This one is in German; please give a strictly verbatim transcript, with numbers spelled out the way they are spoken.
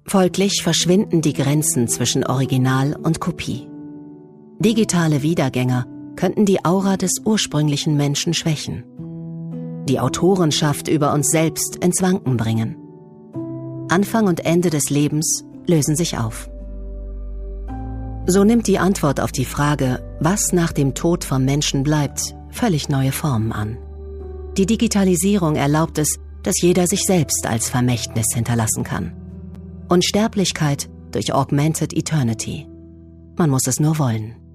Folglich verschwinden die Grenzen zwischen Original und Kopie. Digitale Wiedergänger könnten die Aura des ursprünglichen Menschen schwächen, die Autorenschaft über uns selbst ins Wanken bringen. Anfang und Ende des Lebens lösen sich auf. So nimmt die Antwort auf die Frage, was nach dem Tod vom Menschen bleibt, völlig neue Formen an. Die Digitalisierung erlaubt es, dass jeder sich selbst als Vermächtnis hinterlassen kann. Unsterblichkeit durch Augmented Eternity. Man muss es nur wollen.